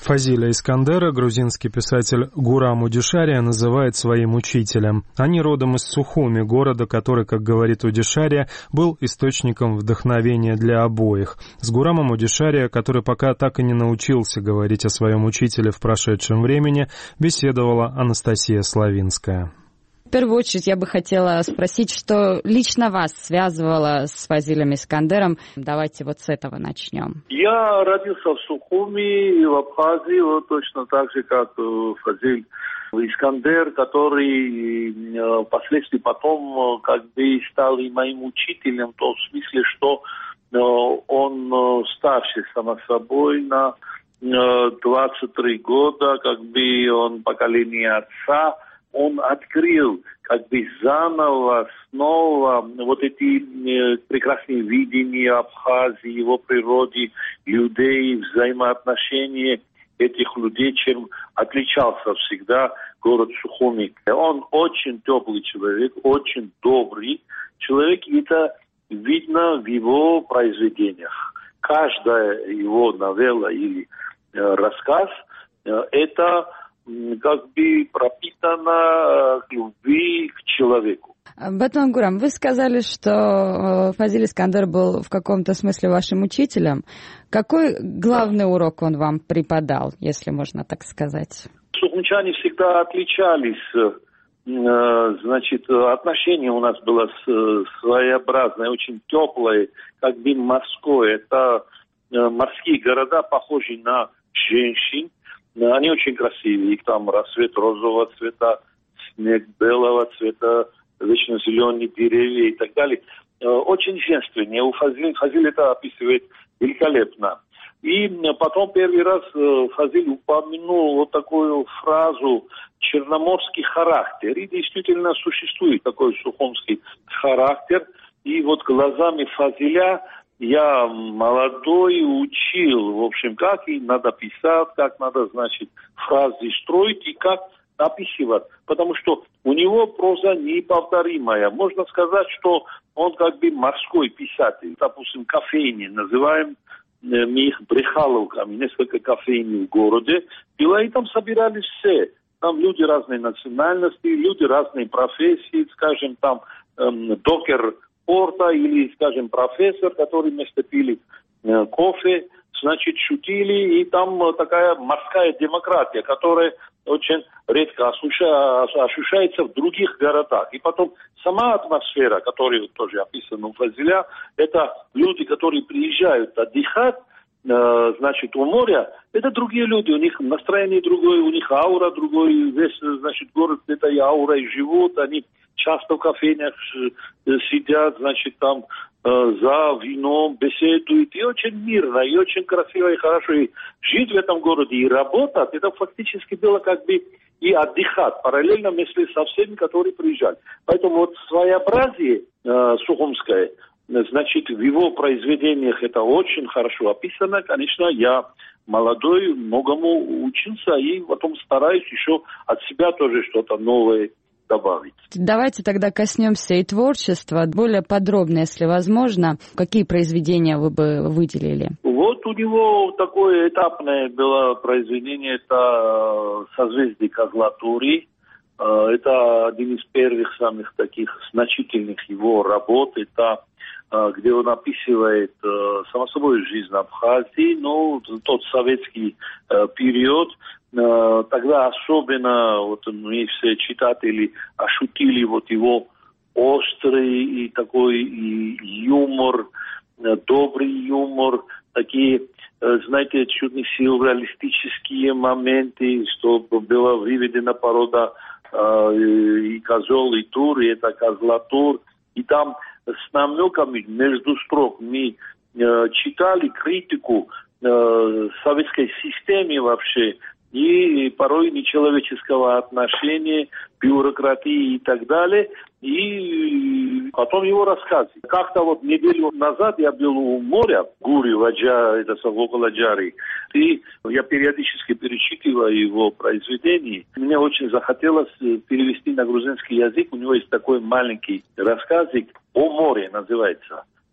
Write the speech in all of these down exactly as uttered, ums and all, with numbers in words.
Фазиля Искандера грузинский писатель Гурам Удишария называет своим учителем. Они родом из Сухуми, города, который, как говорит Удишария, был источником вдохновения для обоих. С Гурамом Удишария, который пока так и не научился говорить о своем учителе в прошедшем времени, беседовала Анастасия Славинская. В первую очередь я бы хотела спросить, что лично вас связывало с Фазилем Искандером. Давайте вот с этого начнем. Я родился в Сухуми и в Абхазии, вот точно так же, как Фазиль Искандер, который впоследствии потом как бы стал и моим учителем, в том смысле, что он старше, само собой, на двадцать три года, как бы он поколение отца. Он открыл как бы заново, снова вот эти э, прекрасные видения Абхазии, его природы, людей, взаимоотношения этих людей, чем отличался всегда город Сухуми. Он очень теплый человек, очень добрый человек, и это видно в его произведениях. Каждая его новелла или э, рассказ э, это как бы пропитана к любви к человеку. Батман Гурам, вы сказали, что Фазиль Искандер был в каком-то смысле вашим учителем. Какой главный урок он вам преподал, если можно так сказать? Сухумчане всегда отличались. Значит, отношение у нас было своеобразное, очень теплое, как бы морское. Это морские города, похожие на женщин. Они очень красивые, их там рассвет розового цвета, снег белого цвета, вечно зеленые деревья и так далее. Очень женственные. У Фазиль, Фазиль это описывает великолепно. И потом первый раз Фазиль упомянул вот такую фразу «черноморский характер». И действительно существует такой сухумский характер. И вот глазами Фазиля я молодой учил, в общем, как и надо писать, как надо, значит, фразы строить и как описывать. Потому что у него проза неповторимая. Можно сказать, что он как бы морской писатель. Допустим, кофейни, называем мы их брехаловками, несколько кофейни в городе. И там собирались все. Там люди разной национальности, люди разной профессии, скажем, там эм, докер порта или, скажем, профессор, который вместо пили э, кофе, значит, шутили, и там э, такая морская демократия, которая очень редко ощущается в других городах. И потом сама атмосфера, которая тоже описана у Фазиля, это люди, которые приезжают отдыхать, э, значит, у моря, это другие люди, у них настроение другое, у них аура другое, весь, значит, город этой аурой живут, они часто в кофейнях сидят, значит, там э, за вином беседуют, и очень мирно, и очень красиво, и хорошо. И жить в этом городе и работать, это фактически было как бы и отдыхать, параллельно вместе со всеми, которые приезжали. Поэтому вот своеобразие э, сухумское, значит, в его произведениях это очень хорошо описано. Конечно, я молодой, многому учился, и потом стараюсь еще от себя тоже что-то новое добавить. Давайте тогда коснемся и творчества, более подробно, если возможно. Какие произведения вы бы выделили? Вот у него такое этапное было произведение, это «Созвездие Козлатури». Это один из первых самых таких значительных его работ. Это где он описывает, само собой, жизнь Абхазии, но тот советский период. Тогда особенно вот мы все читатели ощутили вот его острый и такой и юмор, добрый юмор, такие, знаете, чудные сюрреалистические моменты, что была выведена порода и козел, и тур, и это козлатур. И там с намеками между строк мы читали критику советской системе вообще, и порой нечеловеческого отношения, бюрократии и так далее. И потом его рассказы. Как-то вот неделю назад я был у моря, Гури, Ваджа, это около Джары, и я периодически перечитываю его произведения. Мне очень захотелось перевести на грузинский язык. У него есть такой маленький рассказик «О море» называется.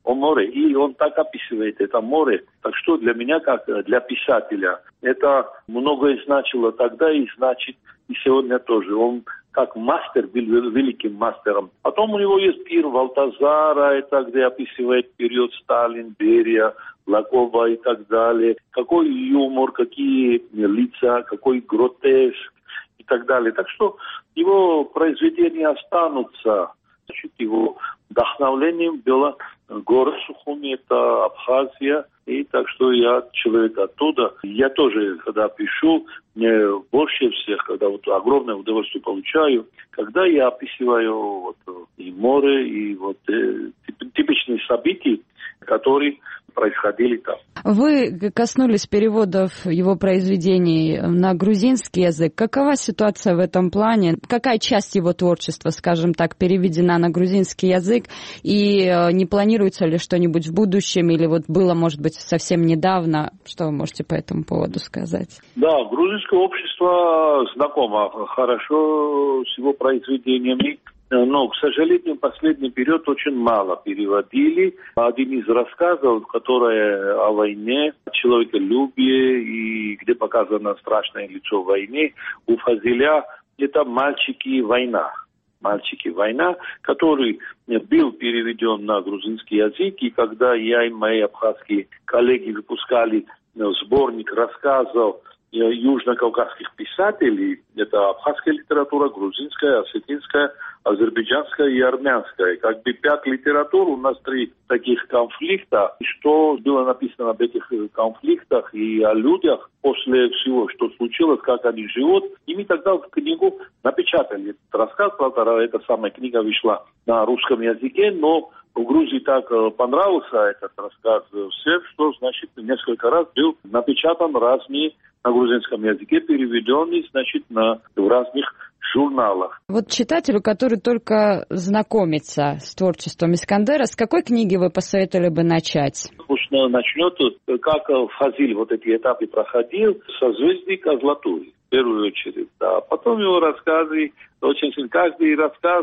о море. И он так описывает это море. Так что для меня, как для писателя, это многое значило тогда и значит и сегодня тоже. Он как мастер был великим мастером. Потом у него есть пир Валтазара, это где описывает период Сталин, Берия, Лакова и так далее. Какой юмор, какие лица, какой гротеск и так далее. Так что его произведения останутся. Значит, его вдохновлением было город Сухуми, это Абхазия. И так что я человек оттуда. Я тоже, когда пишу, мне больше всех, когда вот огромное удовольствие получаю, когда я описываю вот, и море, и вот э, типичные события, которые происходили там. Вы коснулись переводов его произведений на грузинский язык. Какова ситуация в этом плане? Какая часть его творчества, скажем так, переведена на грузинский язык? И не планируется ли что-нибудь в будущем? Или вот было, может быть, совсем недавно? Что вы можете по этому поводу сказать? Да, грузинское общество знакомо хорошо с его произведениями. Но, к сожалению, в последний период очень мало переводили. Один из рассказов, который о войне, о человеколюбии и где показано страшное лицо войны, у Фазиля это «Мальчики. Война». «Мальчики. Война», который был переведен на грузинский язык. И когда я и мои абхазские коллеги выпускали сборник рассказов южно-кавказских писателей, это абхазская литература, грузинская, осетинская, азербайджанская и армянская. Как бы пять литератур, у нас три таких конфликта. Что было написано об этих конфликтах и о людях после всего, что случилось, как они живут. И мы тогда в книгу напечатали этот рассказ. Правда, эта самая книга вышла на русском языке, но в Грузии так понравился этот рассказ всем, что, значит, несколько раз был напечатан разные на грузинском языке, переведенный, значит, на, в разных журналах. Вот читателю, который только знакомится с творчеством Искандера, с какой книги вы посоветовали бы начать? Пусть начнет, как Фазиль вот эти этапы проходил, «Созвездие Козлатури», в первую очередь. Да. Потом его рассказы, очень сильно, каждый рассказ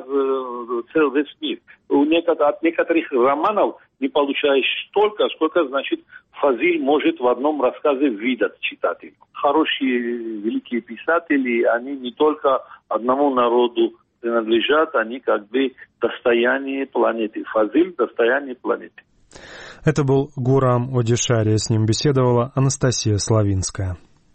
цел весь мир. У некотор, от некоторых романов не получаешь столько, сколько, значит, Фазиль может в одном рассказе видеть читателю. Хорошие, великие писатели, они не только одному народу принадлежат, они как бы достояние планеты. Фазиль – достояние планеты. Это был Гурам Одишария, с ним беседовала Анастасия Славинская.